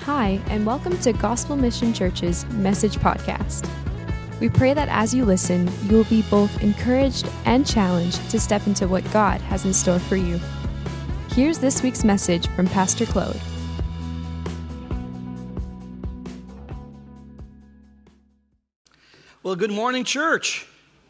Hi, and welcome to Gospel Mission Church's Message Podcast. We pray that as you listen, you will be both encouraged and challenged to step into what God has in store for you. Here's this week's message from Pastor Claude. Well, good morning, church.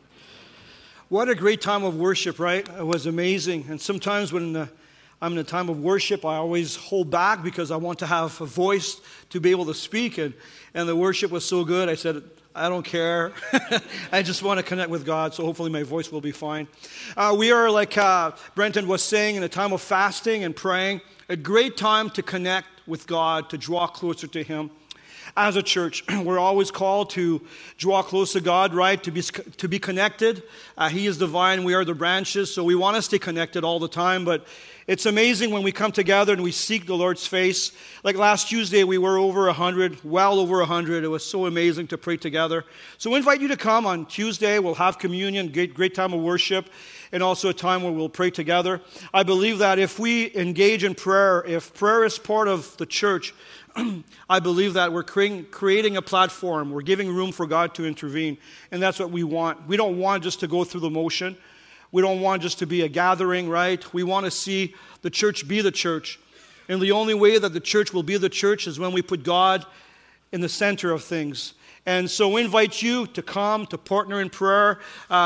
What a great time of worship, right? It was amazing. And sometimes when I'm in a time of worship, I always hold back because I want to have a voice to be able to speak. And the worship was so good, I said, I don't care. I just want to connect with God, so hopefully my voice will be fine. We are, like Brenton was saying, in a time of fasting and praying, a great time to connect with God, to draw closer to Him. As a church, we're always called to draw close to God, right? To be connected. He is the vine, we are the branches, so we want to stay connected all the time. But it's amazing when we come together and we seek the Lord's face. Like last Tuesday, we were over 100, well over 100. It was so amazing to pray together. So we invite you to come on Tuesday. We'll have communion, great time of worship, and also a time where we'll pray together. I believe that if we engage in prayer, if prayer is part of the church, I believe that we're creating a platform. We're giving room for God to intervene, and that's what we want. We don't want just to go through the motion. We don't want just to be a gathering, right? We want to see the church be the church. And the only way that the church will be the church is when we put God in the center of things. And so we invite you to come, to partner in prayer.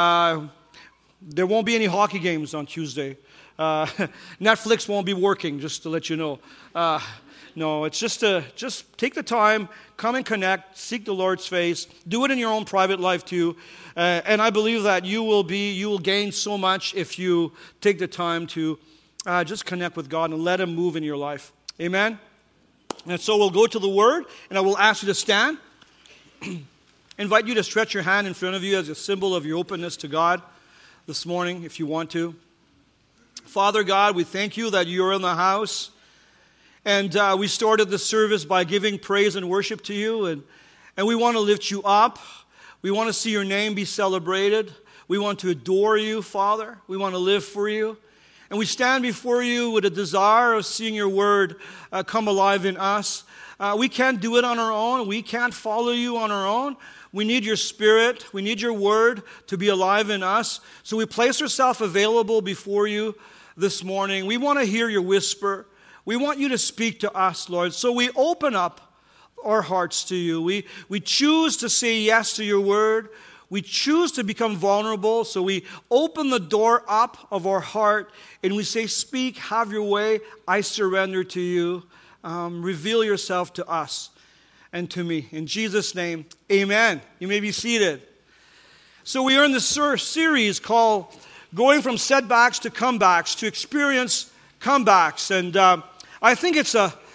There won't be any hockey games on Tuesday. Netflix won't be working, just to let you know. No, it's just take the time, come and connect, seek the Lord's face, do it in your own private life too, and I believe that you will gain so much if you take the time to just connect with God and let Him move in your life. Amen? And so we'll go to the Word, and I will ask you to stand. Invite you to stretch your hand in front of you as a symbol of your openness to God this morning, if you want to. Father God, we thank you that you're in the house. And we started the service by giving praise and worship to you. And we want to lift you up. We want to see your name be celebrated. We want to adore you, Father. We want to live for you. And we stand before you with a desire of seeing your word come alive in us. We can't do it on our own. We can't follow you on our own. We need your spirit. We need your word to be alive in us. So we place ourselves available before you this morning. We want to hear your whisper. We want you to speak to us, Lord. So we open up our hearts to you. We choose to say yes to your word. We choose to become vulnerable. So we open the door up of our heart and we say, speak, have your way. I surrender to you. Reveal yourself to us and to me. In Jesus' name, amen. You may be seated. So we are in this series called Going from Setbacks to Comebacks, to experience comebacks. And I think it's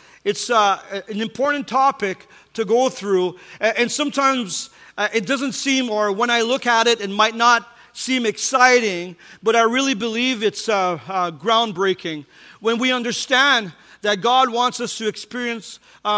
an important topic to go through, and sometimes it doesn't seem, or when I look at it, it might not seem exciting, but I really believe it's groundbreaking when we understand that God wants us to experience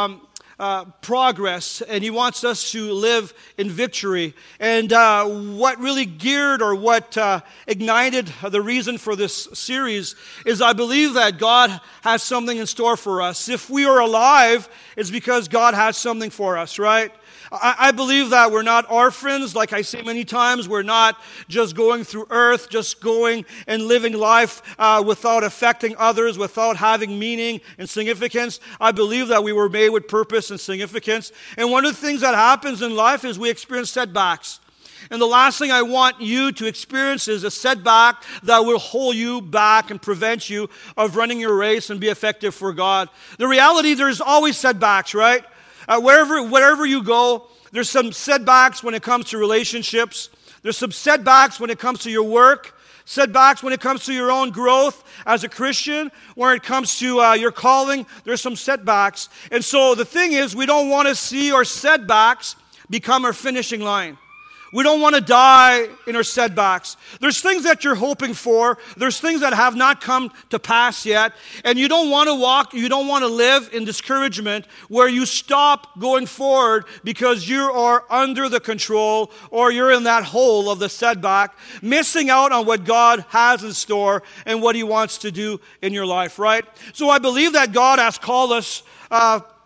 progress, and He wants us to live in victory. And what really geared or what ignited the reason for this series is I believe that God has something in store for us. If we are alive, it's because God has something for us, right? I believe that we're not orphans, like I say many times. We're not just going through earth, just going and living life without affecting others, without having meaning and significance. I believe that we were made with purpose and significance. And one of the things that happens in life is we experience setbacks. And the last thing I want you to experience is a setback that will hold you back and prevent you of running your race and be effective for God. The reality, there's always setbacks, right? Wherever you go, there's some setbacks when it comes to relationships. There's some setbacks when it comes to your work. Setbacks when it comes to your own growth as a Christian. When it comes to your calling, there's some setbacks. And so the thing is, we don't want to see our setbacks become our finishing line. We don't want to die in our setbacks. There's things that you're hoping for. There's things that have not come to pass yet. And you don't want to live in discouragement where you stop going forward because you are under the control or you're in that hole of the setback, missing out on what God has in store and what He wants to do in your life, right? So I believe that God has called us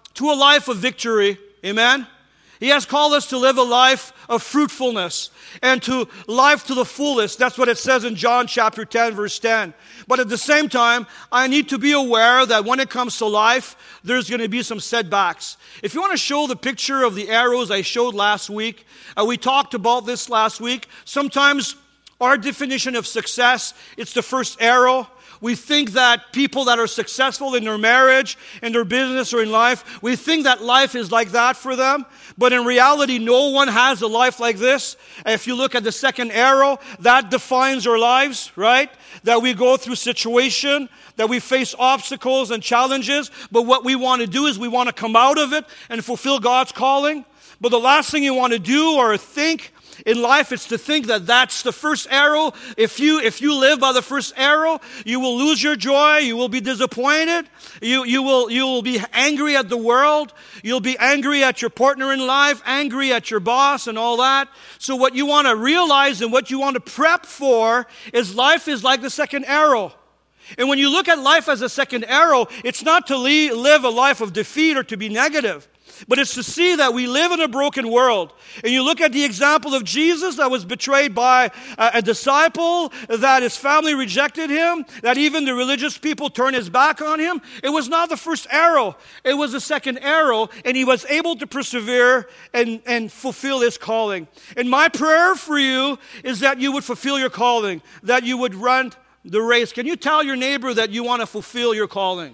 to a life of victory. Amen? He has called us to live a life of fruitfulness and to life to the fullest. That's what it says in John chapter 10, verse 10. But at the same time, I need to be aware that when it comes to life, there's going to be some setbacks. If you want to show the picture of the arrows I showed last week, we talked about this last week. Sometimes our definition of success, it's the first arrow. We think that people that are successful in their marriage, in their business, or in life, we think that life is like that for them. But in reality, no one has a life like this. If you look at the second arrow, that defines our lives, right? That we go through situation, that we face obstacles and challenges. But what we want to do is we want to come out of it and fulfill God's calling. But the last thing you want to do or think in life, it's to think that that's the first arrow. If you live by the first arrow, you will lose your joy. You will be disappointed. You will be angry at the world. You'll be angry at your partner in life, angry at your boss and all that. So what you want to realize and what you want to prep for is life is like the second arrow. And when you look at life as a second arrow, it's not to live a life of defeat or to be negative. But it's to see that we live in a broken world. And you look at the example of Jesus that was betrayed by a disciple, that his family rejected him, that even the religious people turned his back on him. It was not the first arrow. It was the second arrow, and he was able to persevere and fulfill his calling. And my prayer for you is that you would fulfill your calling, that you would run the race. Can you tell your neighbor that you want to fulfill your calling?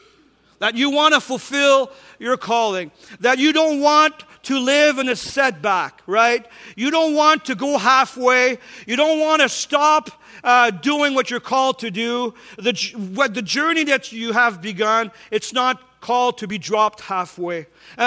That you want to fulfill your calling. That you don't want to live in a setback, right? You don't want to go halfway. You don't want to stop doing what you're called to do. The journey that you have begun, it's not called to be dropped halfway.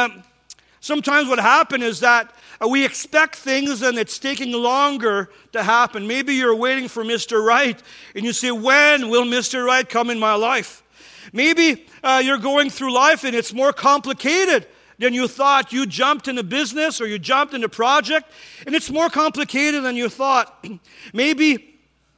Sometimes what happens is that we expect things and it's taking longer to happen. Maybe you're waiting for Mr. Right and you say, when will Mr. Right come in my life? Maybe you're going through life and it's more complicated than you thought. You jumped in a business or you jumped in a project and it's more complicated than you thought. Maybe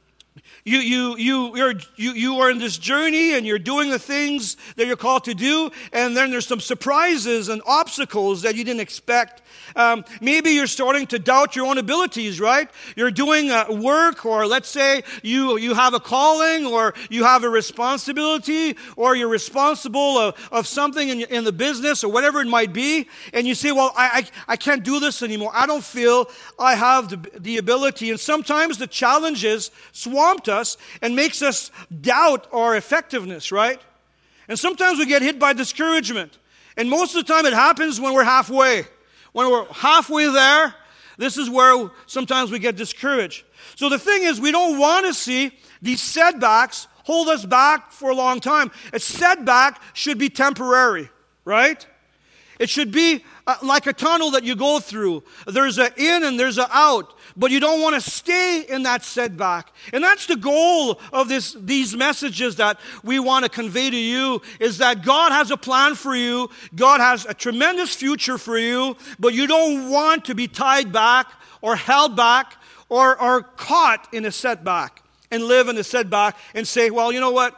you are in this journey and you're doing the things that you're called to do, and then there's some surprises and obstacles that you didn't expect. Maybe you're starting to doubt your own abilities, right? You're doing work, or let's say you have a calling, or you have a responsibility, or you're responsible of something in the business or whatever it might be, and you say, well, I can't do this anymore. I don't feel I have the ability. And sometimes the challenges swamped us and makes us doubt our effectiveness, right? And sometimes we get hit by discouragement. And most of the time it happens when we're halfway. When we're halfway there, this is where sometimes we get discouraged. So the thing is, we don't want to see these setbacks hold us back for a long time. A setback should be temporary, right? It should be like a tunnel that you go through. There's an in and there's an out. But you don't want to stay in that setback. And that's the goal of these messages that we want to convey to you, is that God has a plan for you. God has a tremendous future for you. But you don't want to be tied back or held back or caught in a setback and live in a setback and say, well, you know what?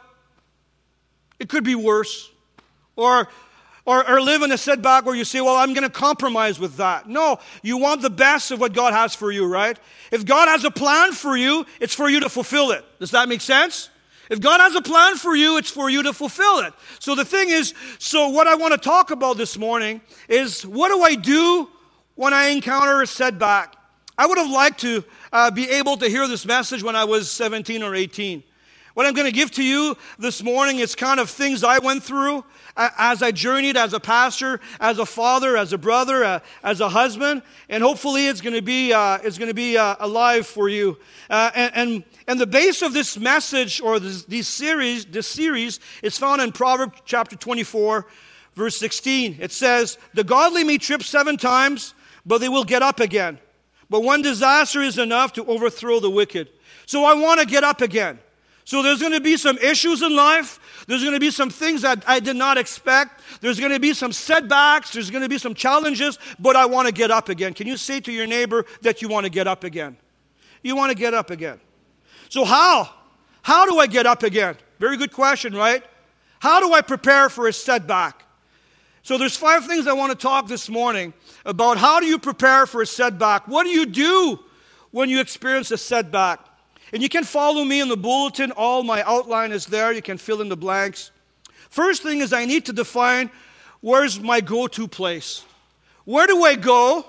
It could be worse. Or live in a setback where you say, well, I'm going to compromise with that. No, you want the best of what God has for you, right? If God has a plan for you, it's for you to fulfill it. Does that make sense? If God has a plan for you, it's for you to fulfill it. So the thing is, what I want to talk about this morning is, what do I do when I encounter a setback? I would have liked to be able to hear this message when I was 17 or 18. What I'm going to give to you this morning is kind of things I went through as I journeyed as a pastor, as a father, as a brother, as a husband, and hopefully it's going to be alive for you. And the base of this message or this series is found in Proverbs chapter 24, verse 16. It says, "The godly may trip 7 times, but they will get up again. But one disaster is enough to overthrow the wicked." So I want to get up again. So there's going to be some issues in life. There's going to be some things that I did not expect. There's going to be some setbacks. There's going to be some challenges, but I want to get up again. Can you say to your neighbor that you want to get up again? You want to get up again. So how? How do I get up again? Very good question, right? How do I prepare for a setback? So there's 5 things I want to talk this morning about. How do you prepare for a setback? What do you do when you experience a setback? And you can follow me in the bulletin. All my outline is there. You can fill in the blanks. First thing is I need to define where's my go-to place. Where do I go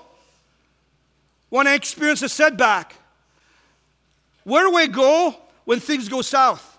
when I experience a setback? Where do I go when things go south?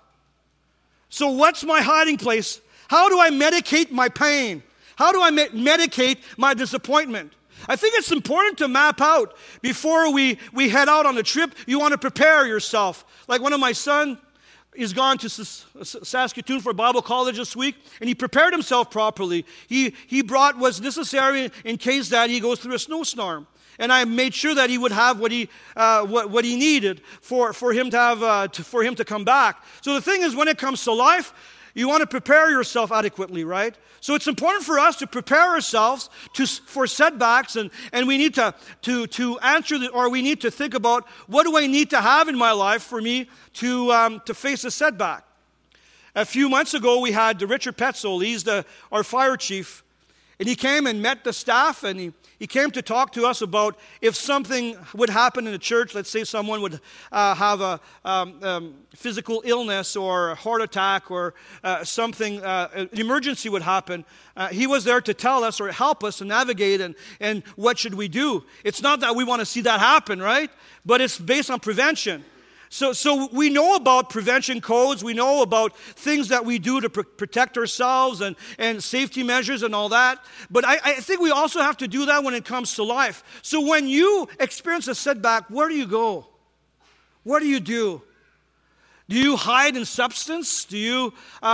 So what's my hiding place? How do I medicate my pain? How do I medicate my disappointment? I think it's important to map out before we head out on a trip. You want to prepare yourself. Like one of my sons is gone to Saskatoon for Bible college this week, and he prepared himself properly. He brought what's necessary in case that he goes through a snowstorm. And I made sure that he would have what he needed for him to have for him to come back. So the thing is, when it comes to life, you want to prepare yourself adequately, right? So it's important for us to prepare ourselves for setbacks, and we need to answer or we need to think about, what do I need to have in my life for me to face a setback? A few months ago, we had Richard Petzold. He's our fire chief, and he came and met the staff, and he came to talk to us about if something would happen in the church. Let's say someone would have a physical illness or a heart attack or something, an emergency would happen. He was there to tell us or help us to navigate and what should we do. It's not that we want to see that happen, right? But it's based on prevention. So we know about prevention codes. We know about things that we do to protect ourselves and safety measures and all that. But I think we also have to do that when it comes to life. So when you experience a setback, where do you go? What do you do? Do you hide in substance? Do you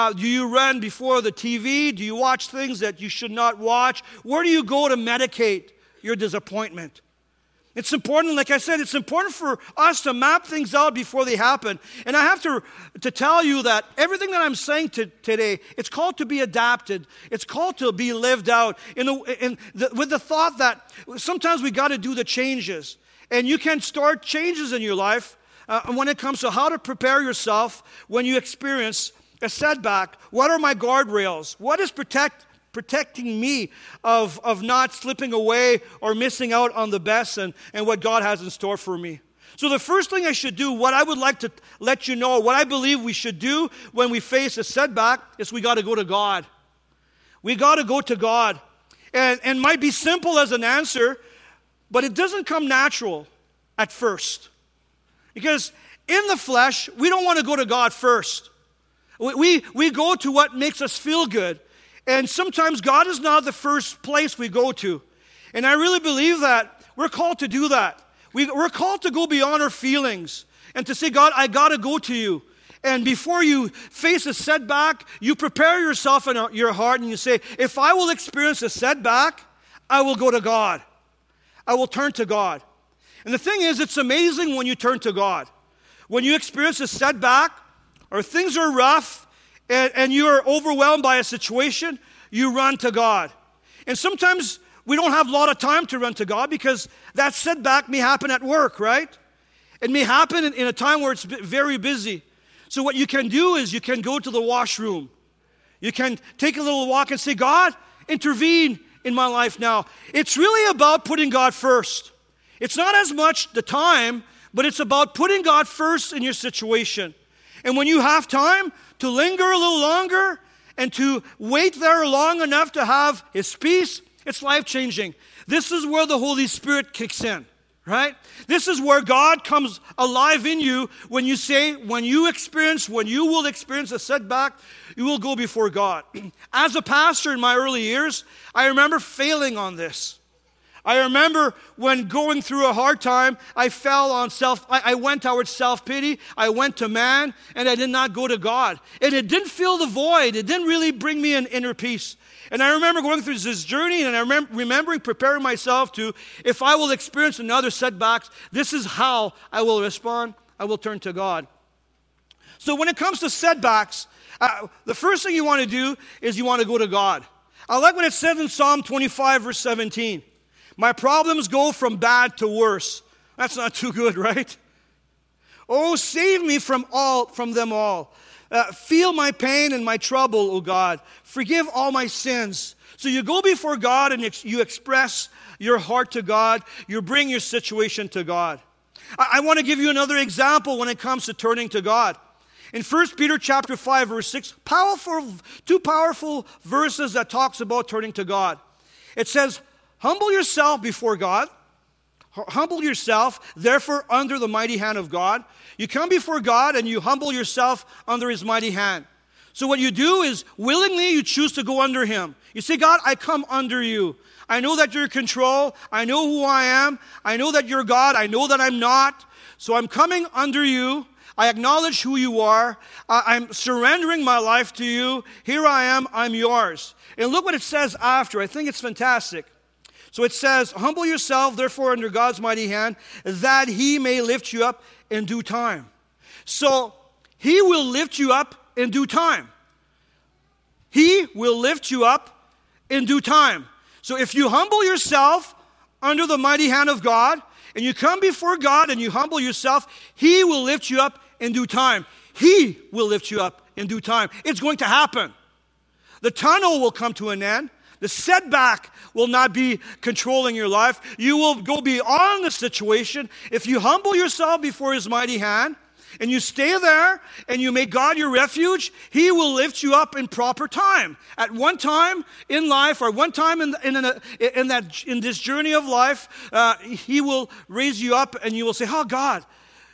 run before the TV? Do you watch things that you should not watch? Where do you go to medicate your disappointment? It's important, like I said, it's important for us to map things out before they happen. And I have to tell you that everything that I'm saying today, it's called to be adapted. It's called to be lived out with the thought that sometimes we got to do the changes. And you can start changes in your life when it comes to how to prepare yourself when you experience a setback. What are my guardrails? What is protecting me of not slipping away or missing out on the best and what God has in store for me? So the first thing I should do, what I would like to let you know, what I believe we should do when we face a setback, is we got to go to God. We got to go to God. And might be simple as an answer, but it doesn't come natural at first. Because in the flesh, we don't want to go to God first. We go to what makes us feel good. And sometimes God is not the first place we go to. And I really believe that we're called to do that. We're called to go beyond our feelings and to say, God, I got to go to you. And before you face a setback, you prepare yourself in your heart and you say, if I will experience a setback, I will go to God. I will turn to God. And the thing is, it's amazing when you turn to God. When you experience a setback or things are rough, and you are overwhelmed by a situation, you run to God. And sometimes we don't have a lot of time to run to God because that setback may happen at work, right? It may happen in a time where it's very busy. So what you can do is you can go to the washroom. You can take a little walk and say, God, intervene in my life now. It's really about putting God first. It's not as much the time, but it's about putting God first in your situation. And when you have time to linger a little longer and to wait there long enough to have His peace, it's life-changing. This is where the Holy Spirit kicks in, right? This is where God comes alive in you when you will experience a setback, you will go before God. As a pastor in my early years, I remember failing on this. I remember when going through a hard time, I went towards self-pity, I went to man, and I did not go to God. And it didn't fill the void. It didn't really bring me an inner peace. And I remember going through this journey, and I remembering preparing myself to, if I will experience another setbacks, this is how I will respond. I will turn to God. So when it comes to setbacks, the first thing you want to do is you want to go to God. I like what it says in Psalm 25, verse 17. My problems go from bad to worse. That's not too good, right? Oh, save me from them all. Feel my pain and my trouble, O God. Forgive all my sins. So you go before God and you express your heart to God. You bring your situation to God. I want to give you another example when it comes to turning to God. In 1 Peter chapter 5, verse 6, two powerful verses that talks about turning to God. It says, humble yourself before God. Humble yourself, therefore, under the mighty hand of God. You come before God and you humble yourself under His mighty hand. So what you do is willingly you choose to go under Him. You say, God, I come under You. I know that You're in control. I know who I am. I know that You're God. I know that I'm not. So I'm coming under You. I acknowledge who You are. I'm surrendering my life to You. Here I am. I'm Yours. And look what it says after. I think it's fantastic. So it says, humble yourself, therefore, under God's mighty hand, that He may lift you up in due time. So He will lift you up in due time. He will lift you up in due time. So if you humble yourself under the mighty hand of God, and you come before God and you humble yourself, He will lift you up in due time. He will lift you up in due time. It's going to happen. The tunnel will come to an end. The setback will not be controlling your life. You will go beyond the situation. If you humble yourself before His mighty hand, and you stay there, and you make God your refuge, He will lift you up in proper time. At one time in life, or one time in this journey of life, He will raise you up, and you will say, oh God,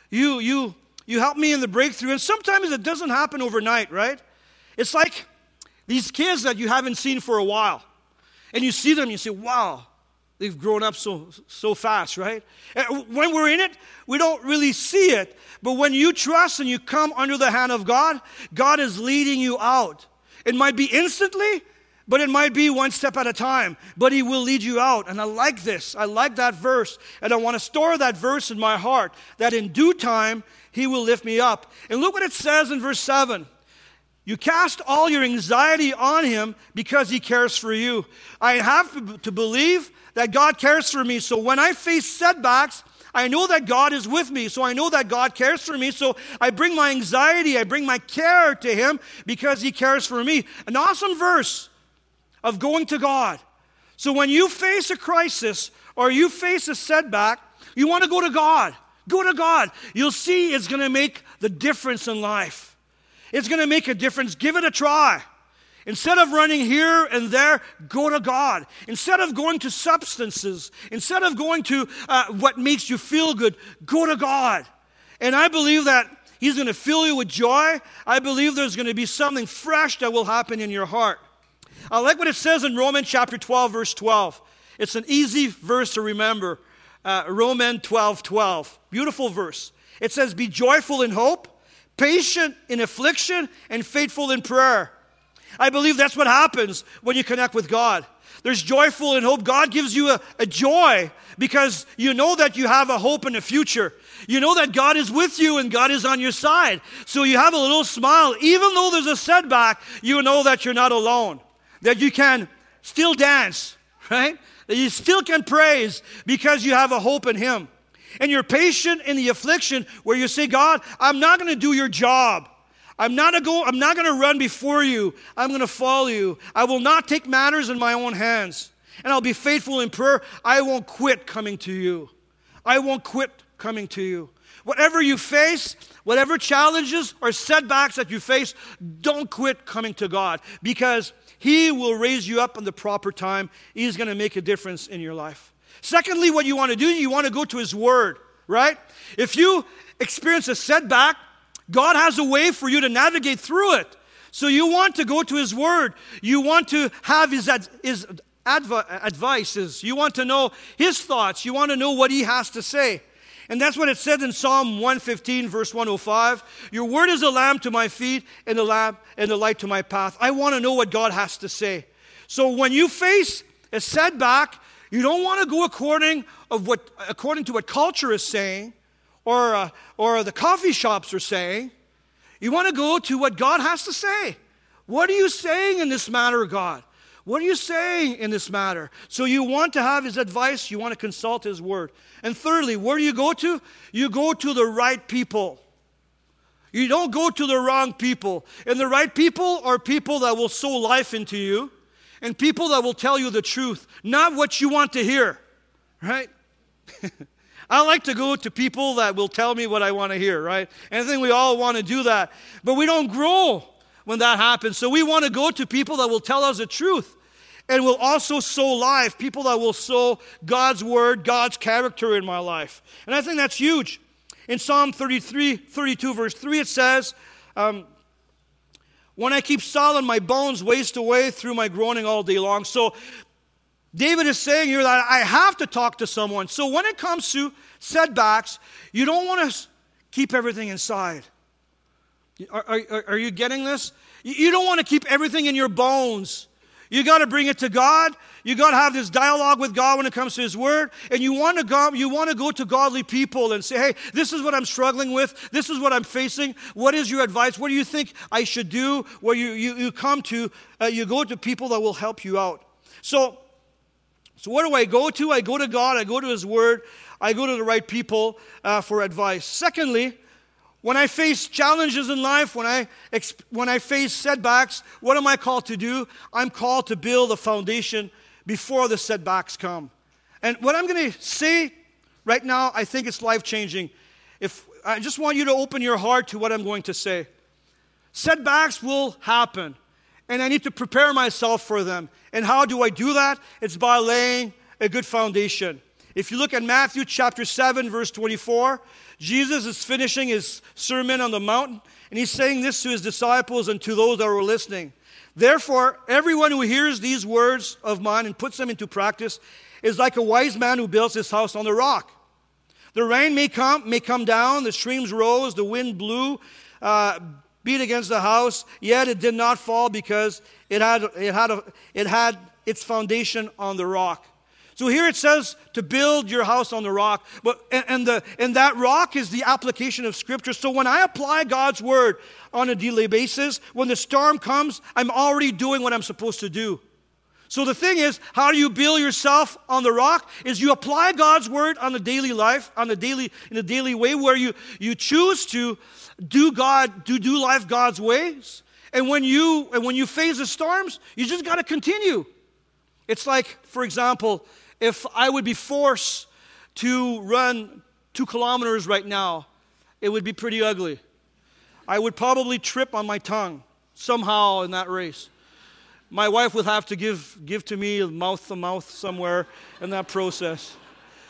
you helped me in the breakthrough. And sometimes it doesn't happen overnight, right? It's like these kids that you haven't seen for a while. And you see them, and you say, wow, they've grown up so fast, right? And when we're in it, we don't really see it. But when you trust and you come under the hand of God, God is leading you out. It might be instantly, but it might be one step at a time. But He will lead you out. And I like this. I like that verse. And I want to store that verse in my heart, that in due time, He will lift me up. And look what it says in verse 7. You cast all your anxiety on Him because He cares for you. I have to believe that God cares for me. So when I face setbacks, I know that God is with me. So I know that God cares for me. So I bring my anxiety, I bring my care to Him because He cares for me. An awesome verse of going to God. So when you face a crisis or you face a setback, you want to go to God. Go to God. You'll see it's going to make the difference in life. It's going to make a difference. Give it a try. Instead of running here and there, go to God. Instead of going to substances, instead of going to what makes you feel good, go to God. And I believe that He's going to fill you with joy. I believe there's going to be something fresh that will happen in your heart. I like what it says in Romans chapter 12, verse 12. It's an easy verse to remember. Romans 12:12. Beautiful verse. It says, be joyful in hope, patient in affliction, and faithful in prayer. I believe that's what happens when you connect with God. There's joyful in hope. God gives you a joy because you know that you have a hope in the future. You know that God is with you and God is on your side. So you have a little smile. Even though there's a setback, you know that you're not alone. That you can still dance, right? That you still can praise because you have a hope in Him. And you're patient in the affliction where you say, God, I'm not going to do your job. I'm not going to run before you. I'm going to follow you. I will not take matters in my own hands. And I'll be faithful in prayer. I won't quit coming to you. I won't quit coming to you. Whatever you face, whatever challenges or setbacks that you face, don't quit coming to God because He will raise you up in the proper time. He's going to make a difference in your life. Secondly, what you want to do, you want to go to His Word, right? If you experience a setback, God has a way for you to navigate through it. So you want to go to His Word. You want to have His advice. You want to know His thoughts. You want to know what He has to say. And that's what it said in Psalm 115, verse 105. Your word is a lamp to my feet and a lamp and a light to my path. I want to know what God has to say. So when you face a setback, you don't want to go according to what culture is saying or the coffee shops are saying. You want to go to what God has to say. What are you saying in this matter, God? What are you saying in this matter? So you want to have His advice. You want to consult His Word. And thirdly, where do you go to? You go to the right people. You don't go to the wrong people. And the right people are people that will sow life into you. and people that will tell you the truth, not what you want to hear, right? I like to go to people that will tell me what I want to hear, right? And I think we all want to do that. But we don't grow when that happens. So we want to go to people that will tell us the truth and will also sow life, people that will sow God's word, God's character in my life. And I think that's huge. In Psalm 32, verse 3, it says, when I keep silent, my bones waste away through my groaning all day long. So David is saying here that I have to talk to someone. So when it comes to setbacks, you don't want to keep everything inside. Are you getting this? You don't want to keep everything in your bones. You got to bring it to God. You got to have this dialogue with God when it comes to His Word. And you want to go to godly people and say, hey, this is what I'm struggling with. This is what I'm facing. What is your advice? What do you think I should do? Where you go to people that will help you out. So what do I go to? I go to God. I go to His Word. I go to the right people for advice. Secondly, when I face challenges in life, when I face setbacks, what am I called to do? I'm called to build a foundation before the setbacks come. And what I'm going to say right now, I think it's life-changing. I just want you to open your heart to what I'm going to say. Setbacks will happen, and I need to prepare myself for them. And how do I do that? It's by laying a good foundation. If you look at Matthew chapter 7, verse 24, Jesus is finishing His Sermon on the Mount, and He's saying this to His disciples and to those that were listening. Therefore, everyone who hears these words of mine and puts them into practice is like a wise man who builds his house on the rock. The rain may come down, the streams rose, the wind blew, beat against the house, yet it did not fall because it had its foundation on the rock. So here it says to build your house on the rock, and that rock is the application of Scripture. So when I apply God's Word on a daily basis, when the storm comes, I'm already doing what I'm supposed to do. So the thing is, how do you build yourself on the rock? Is you apply God's Word on a daily life, in a daily way, where you choose to do life God's ways. And when you face the storms, you just got to continue. It's like, for example, if I would be forced to run 2 kilometers right now, it would be pretty ugly. I would probably trip on my tongue somehow in that race. My wife would have to give to me mouth-to-mouth somewhere in that process.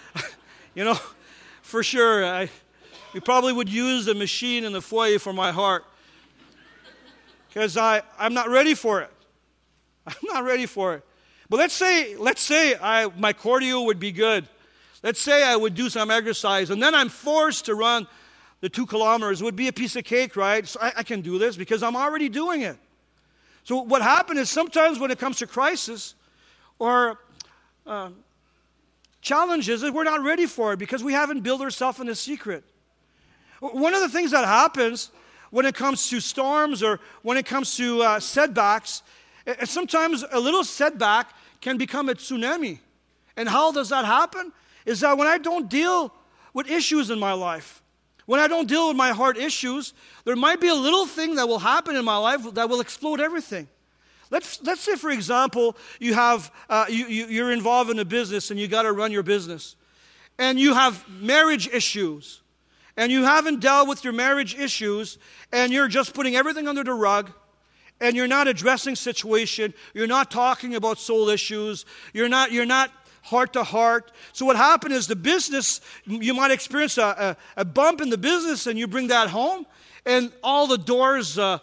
For sure, we probably would use a machine in the foyer for my heart. Because I'm not ready for it. I'm not ready for it. But let's say my cardio would be good. Let's say I would do some exercise, and then I'm forced to run the 2 kilometers. It would be a piece of cake, right? So I can do this because I'm already doing it. So what happened is sometimes when it comes to crisis or challenges, we're not ready for it because we haven't built ourselves in a secret. One of the things that happens when it comes to storms or when it comes to setbacks, sometimes a little setback can become a tsunami. And how does that happen? Is that when I don't deal with issues in my life, when I don't deal with my heart issues, there might be a little thing that will happen in my life that will explode everything. Let's say, for example, you're involved in a business and you got to run your business. And you have marriage issues. And you haven't dealt with your marriage issues, and you're just putting everything under the rug, and you're not addressing situation, you're not talking about soul issues, you're not heart to heart. So what happened is the business, you might experience a bump in the business, and you bring that home, and all the doors of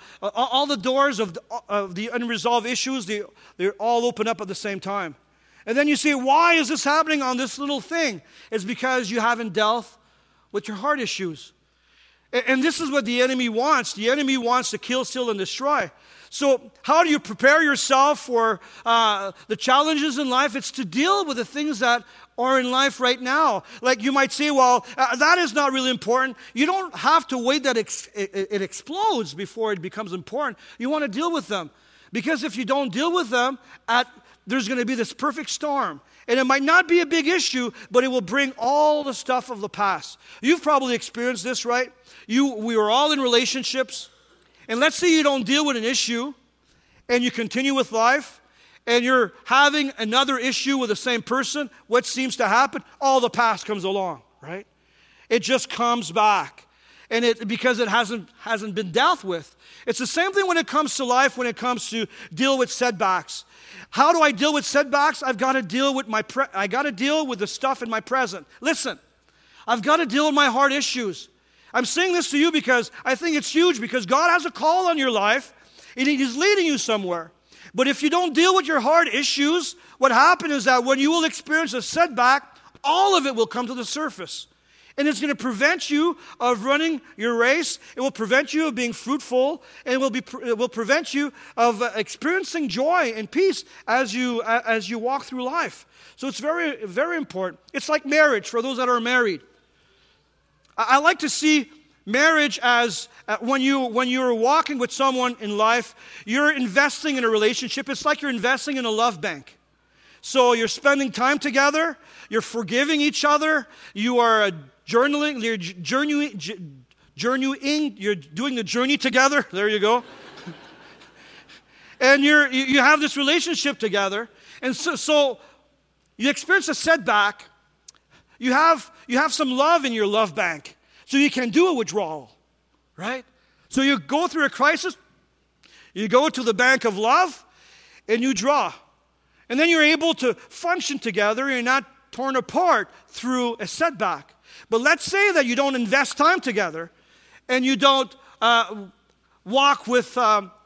the unresolved issues, they're all open up at the same time. And then you say, why is this happening on this little thing? It's because you haven't dealt with your heart issues. And this is what the enemy wants. The enemy wants to kill, steal, and destroy. So how do you prepare yourself for the challenges in life? It's to deal with the things that are in life right now. Like you might say, well, that is not really important. You don't have to wait that it explodes before it becomes important. You want to deal with them. Because if you don't deal with them, there's going to be this perfect storm. And it might not be a big issue, but it will bring all the stuff of the past. You've probably experienced this, right? We were all in relationships. And let's say you don't deal with an issue and you continue with life. and you're having another issue with the same person, what seems to happen? All the past comes along, right? It just comes back. And because it hasn't been dealt with. It's the same thing when it comes to life, when it comes to deal with setbacks. How do I deal with setbacks? I've got to deal with the stuff in my present. Listen, I've got to deal with my heart issues. I'm saying this to you because I think it's huge, because God has a call on your life and He's leading you somewhere. But if you don't deal with your heart issues, what happens is that when you will experience a setback, all of it will come to the surface. And it's going to prevent you of running your race. It will prevent you of being fruitful. And it will prevent you of experiencing joy and peace as you walk through life. So it's very, very important. It's like marriage for those that are married. I like to see marriage as when you're walking with someone in life, you're investing in a relationship. It's like you're investing in a love bank. So you're spending time together. You're forgiving each other. You are journaling. You're journeying. You're doing the journey together. There you go. And you have this relationship together. And so you experience a setback. You have some love in your love bank. So you can do a withdrawal, right? So you go through a crisis, you go to the bank of love, and you draw. And then you're able to function together. You're not torn apart through a setback. But let's say that you don't invest time together, and you don't walk with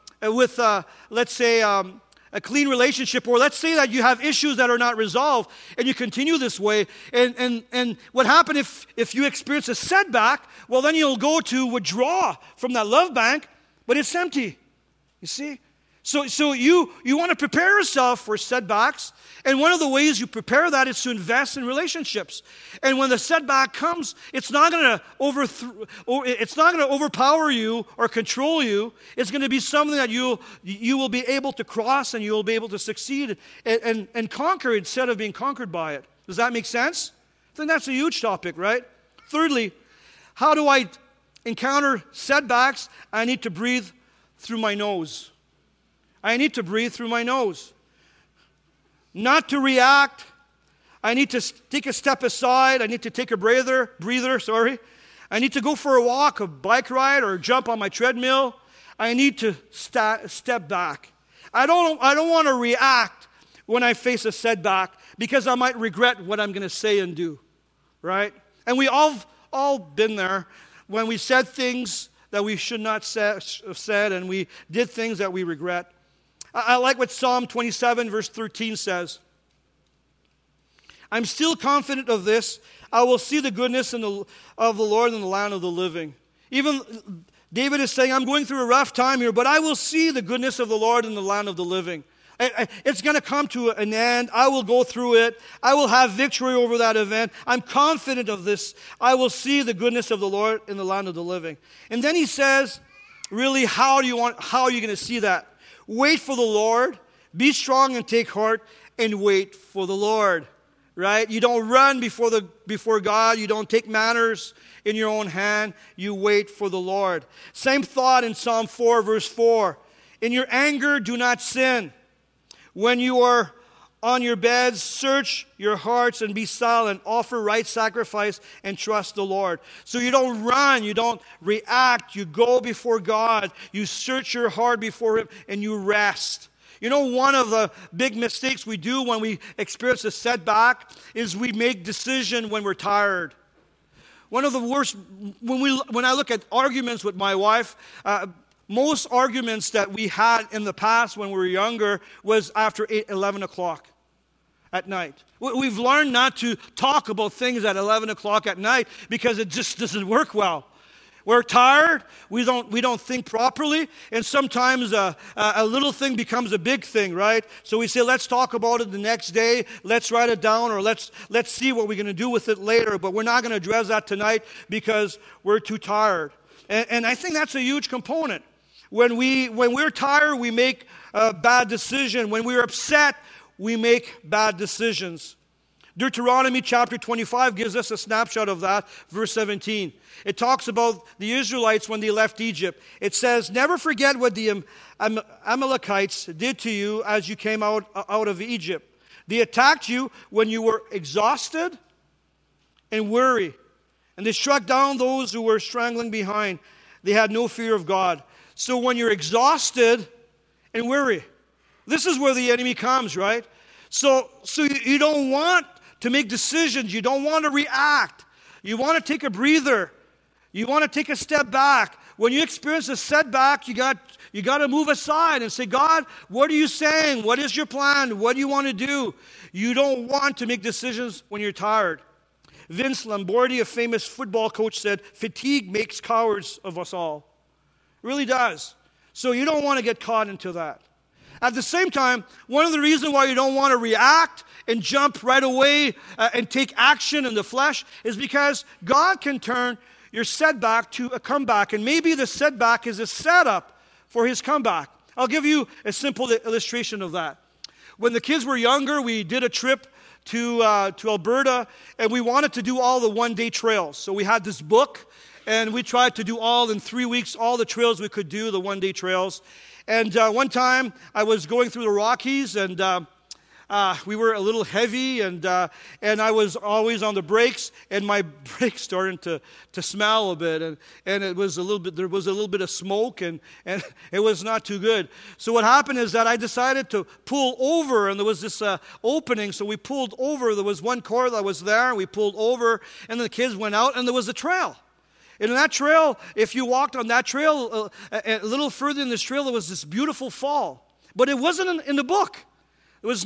let's say, a clean relationship, or let's say that you have issues that are not resolved, and you continue this way, and what happens if you experience a setback? Well, then you'll go to withdraw from that love bank, but it's empty, you see? So you want to prepare yourself for setbacks, and one of the ways you prepare that is to invest in relationships. And when the setback comes, it's not going to overpower you or control you. It's going to be something that you will be able to cross, and you will be able to succeed and conquer instead of being conquered by it. Does that make sense? I think that's a huge topic, right? Thirdly, how do I encounter setbacks? I need to breathe through my nose. I need to breathe through my nose. Not to react. I need to take a step aside. I need to take a breather. I need to go for a walk, a bike ride, or jump on my treadmill. I need to step back. I don't want to react when I face a setback, because I might regret what I'm going to say and do, right? And we all been there when we said things that we should not have said, and we did things that we regret. I like what Psalm 27 verse 13 says. I'm still confident of this. I will see the goodness of the Lord in the land of the living. Even David is saying, I'm going through a rough time here, but I will see the goodness of the Lord in the land of the living. It's going to come to an end. I will go through it. I will have victory over that event. I'm confident of this. I will see the goodness of the Lord in the land of the living. And then he says, really, how are you going to see that? Wait for the Lord. Be strong and take heart, and wait for the Lord. Right? You don't run before God. You don't take matters in your own hand. You wait for the Lord. Same thought in Psalm 4, verse 4. In your anger, do not sin. When you are on your beds, search your hearts and be silent. Offer right sacrifice and trust the Lord. So you don't run, you don't react. You go before God. You search your heart before Him, and you rest. You know, one of the big mistakes we do when we experience a setback is we make decisions when we're tired. One of the worst, when I look at arguments with my wife, most arguments that we had in the past when we were younger was after 11 o'clock at night. We've learned not to talk about things at 11 o'clock at night because it just doesn't work well. We're tired. We don't think properly, and sometimes a little thing becomes a big thing, right? So we say, let's talk about it the next day. Let's write it down, or let's see what we're going to do with it later. But we're not going to address that tonight because we're too tired. And I think that's a huge component. When we're tired, we make a bad decision. When we're upset, we make bad decisions. Deuteronomy chapter 25 gives us a snapshot of that, verse 17. It talks about the Israelites when they left Egypt. It says, "Never forget what the Amalekites did to you as you came out of Egypt. They attacked you when you were exhausted and weary, and they struck down those who were strangling behind. They had no fear of God." So when you're exhausted and weary, this is where the enemy comes, right? So you don't want to make decisions. You don't want to react. You want to take a breather. You want to take a step back. When you experience a setback, you got to move aside and say, "God, what are you saying? What is your plan? What do you want to do?" You don't want to make decisions when you're tired. Vince Lombardi, a famous football coach, said, "Fatigue makes cowards of us all." It really does. So you don't want to get caught into that. At the same time, one of the reasons why you don't want to react and jump right away and take action in the flesh is because God can turn your setback to a comeback. And maybe the setback is a setup for his comeback. I'll give you a simple illustration of that. When the kids were younger, we did a trip to Alberta, and we wanted to do all the one-day trails. So we had this book, and we tried to do in 3 weeks, all the trails we could do, the one-day trails. And one time, I was going through the Rockies, and we were a little heavy, and I was always on the brakes, and my brakes started to smell a bit, and there was a little bit of smoke, and it was not too good. So what happened is that I decided to pull over, and there was this opening, so we pulled over. There was one car that was there, and we pulled over, and the kids went out, and there was a trail. And in that trail, if you walked on that trail, a little further in this trail, there was this beautiful fall. But it wasn't in the book. There was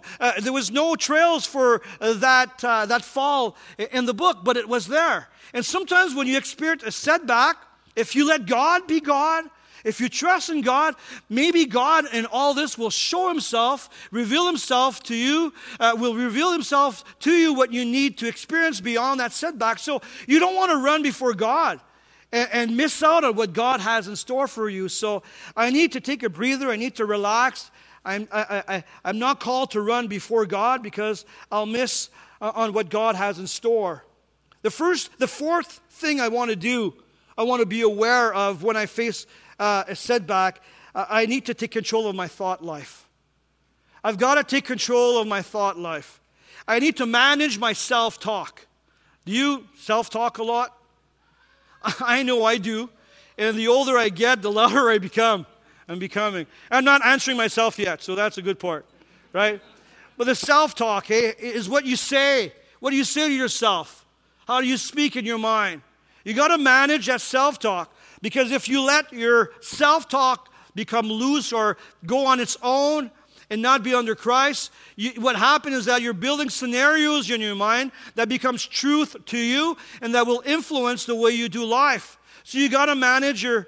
no trails for that fall in the book, but it was there. And sometimes when you experience a setback, if you let God be God, if you trust in God, maybe God in all this will show himself, reveal himself to you, will reveal himself to you what you need to experience beyond that setback. So you don't want to run before God and miss out on what God has in store for you. So I need to take a breather. I need to relax. I'm not called to run before God because I'll miss on what God has in store. The fourth thing I want to do, I want to be aware of when I face a setback, I need to take control of my thought life. I've got to take control of my thought life. I need to manage my self-talk. Do you self-talk a lot? I know I do. And the older I get, the louder I become. I'm becoming. I'm not answering myself yet, so that's a good part, right? But the self-talk is what you say. What do you say to yourself? How do you speak in your mind? You got to manage that self-talk. Because if you let your self-talk become loose or go on its own and not be under Christ, what happens is that you're building scenarios in your mind that becomes truth to you and that will influence the way you do life. So you got to manage your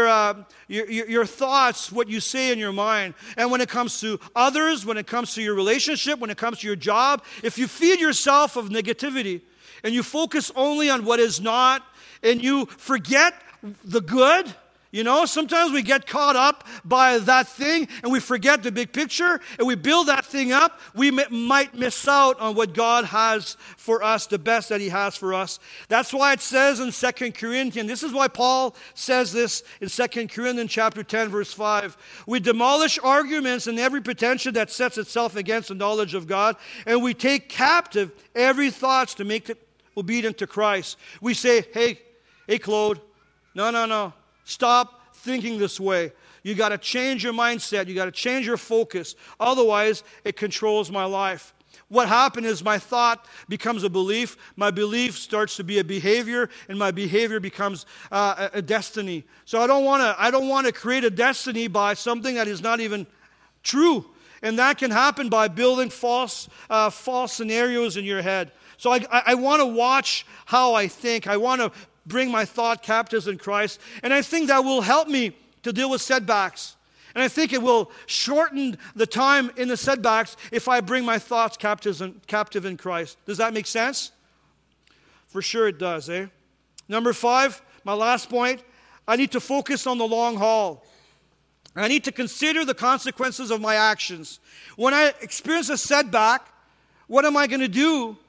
thoughts, what you say in your mind. And when it comes to others, when it comes to your relationship, when it comes to your job, if you feed yourself of negativity and you focus only on what is not and you forget the good, sometimes we get caught up by that thing and we forget the big picture and we build that thing up. We might miss out on what God has for us, the best that he has for us. That's why it says in 2 Corinthians, this is why Paul says this in 2 Corinthians chapter 10, verse 5. We demolish arguments and every pretension that sets itself against the knowledge of God, and we take captive every thought to make it obedient to Christ. We say, hey, Claude, no. Stop thinking this way. You got to change your mindset. You got to change your focus. Otherwise, it controls my life. What happened is my thought becomes a belief. My belief starts to be a behavior, and my behavior becomes a destiny. So I don't want to create a destiny by something that is not even true. And that can happen by building false scenarios in your head. So I want to watch how I think. I want to bring my thought captives in Christ. And I think that will help me to deal with setbacks. And I think it will shorten the time in the setbacks if I bring my thoughts captive in Christ. Does that make sense? For sure it does, eh? Number 5, my last point, I need to focus on the long haul. I need to consider the consequences of my actions. When I experience a setback, what am I going to do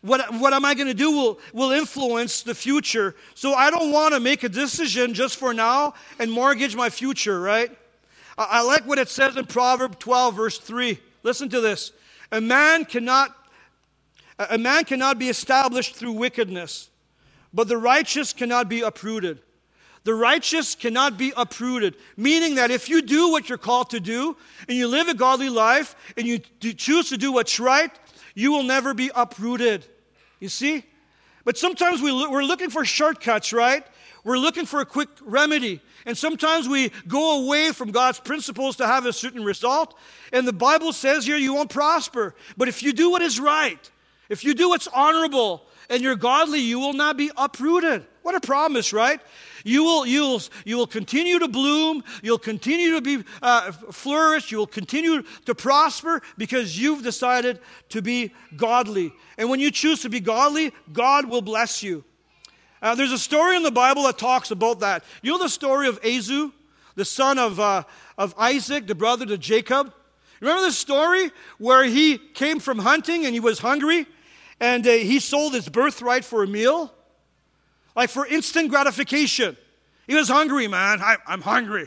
What am I going to do will influence the future. So I don't want to make a decision just for now and mortgage my future, right? I like what it says in Proverbs 12, verse 3. Listen to this. A man cannot be established through wickedness, but the righteous cannot be uprooted. The righteous cannot be uprooted, meaning that if you do what you're called to do, and you live a godly life, and you choose to do what's right, you will never be uprooted. You see? But sometimes we're looking for shortcuts, right? We're looking for a quick remedy. And sometimes we go away from God's principles to have a certain result. And the Bible says here you won't prosper. But if you do what is right, if you do what's honorable, and you're godly, you will not be uprooted. What a promise, right? You will continue to bloom. You'll continue to be flourish. You will continue to prosper because you've decided to be godly. And when you choose to be godly, God will bless you. There's a story in the Bible that talks about that. You know the story of Esau, the son of Isaac, the brother to Jacob? Remember the story where he came from hunting and he was hungry and he sold his birthright for a meal? Like for instant gratification. He was hungry, man. I'm hungry.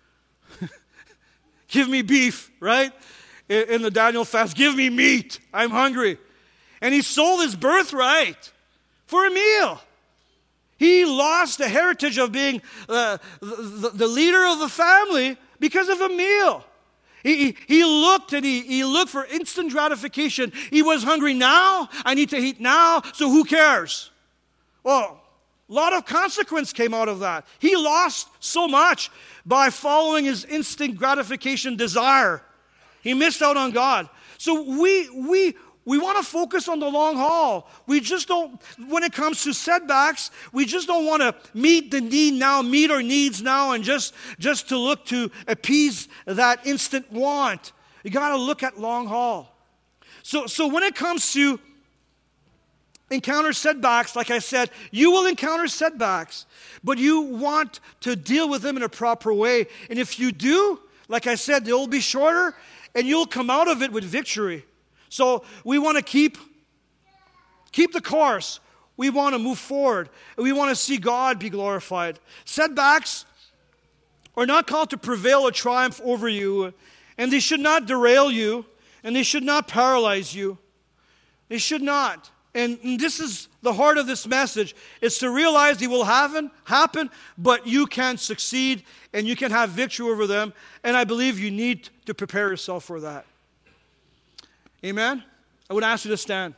Give me beef, right? In the Daniel fast, give me meat. I'm hungry. And he sold his birthright for a meal. He lost the heritage of being the leader of the family because of a meal. He looked and he looked for instant gratification. He was hungry now. I need to eat now, so who cares? Well, a lot of consequence came out of that. He lost so much by following his instant gratification desire. He missed out on God. So we want to focus on the long haul. We just don't, when it comes to setbacks, we just don't want to meet the need now, meet our needs now, and just to look to appease that instant want. You got to look at long haul. So when it comes to encounter setbacks, like I said, you will encounter setbacks, but you want to deal with them in a proper way. And if you do, like I said, they will be shorter, and you'll come out of it with victory. So we want to keep the course. We want to move forward. And we want to see God be glorified. Setbacks are not called to prevail or triumph over you, and they should not derail you, and they should not paralyze you. They should not. And this is the heart of this message. It's to realize they will happen, but you can succeed and you can have victory over them. And I believe you need to prepare yourself for that. Amen? I would ask you to stand.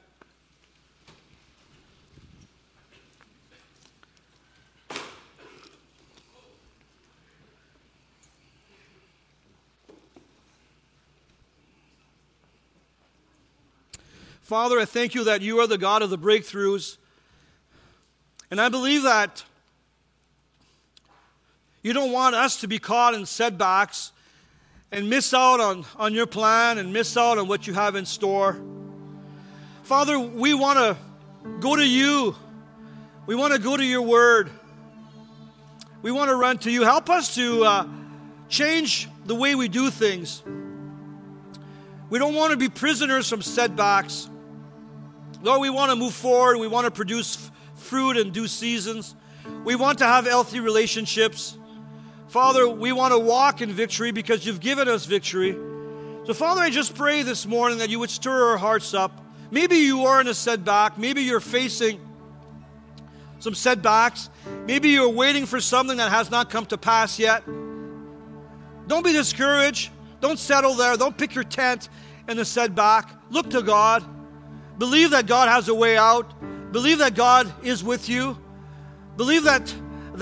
Father, I thank you that you are the God of the breakthroughs. And I believe that you don't want us to be caught in setbacks and miss out on your plan and miss out on what you have in store. Father, we want to go to you. We want to go to your word. We want to run to you. Help us to change the way we do things. We don't want to be prisoners from setbacks. Lord, we want to move forward. We want to produce fruit in due seasons. We want to have healthy relationships. Father, we want to walk in victory because you've given us victory. So, Father, I just pray this morning that you would stir our hearts up. Maybe you are in a setback. Maybe you're facing some setbacks. Maybe you're waiting for something that has not come to pass yet. Don't be discouraged. Don't settle there. Don't pick your tent in the setback. Look to God. Believe that God has a way out. Believe that God is with you. Believe that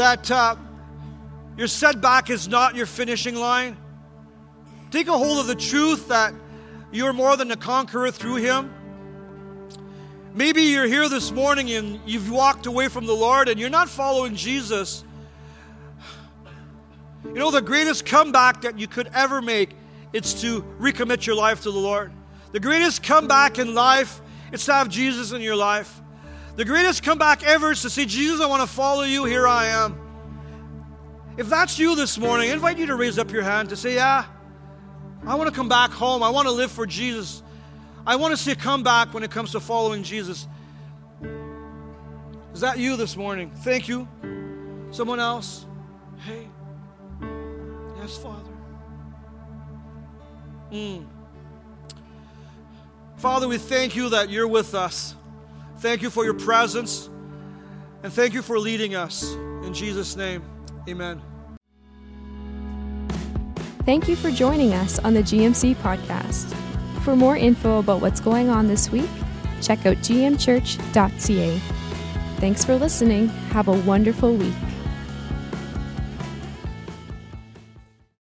your setback is not your finishing line. Take a hold of the truth that you're more than a conqueror through Him. Maybe you're here this morning and you've walked away from the Lord and you're not following Jesus. You know, the greatest comeback that you could ever make is to recommit your life to the Lord. The greatest comeback in life is to have Jesus in your life. The greatest comeback ever is to say, Jesus, I want to follow you. Here I am. If that's you this morning, I invite you to raise up your hand to say, yeah, I want to come back home. I want to live for Jesus. I want to see a comeback when it comes to following Jesus. Is that you this morning? Thank you. Someone else? Hey. Yes, Father. Father, we thank you that you're with us. Thank you for your presence. And thank you for leading us. In Jesus' name, amen. Thank you for joining us on the GMC podcast. For more info about what's going on this week, check out gmchurch.ca. Thanks for listening. Have a wonderful week.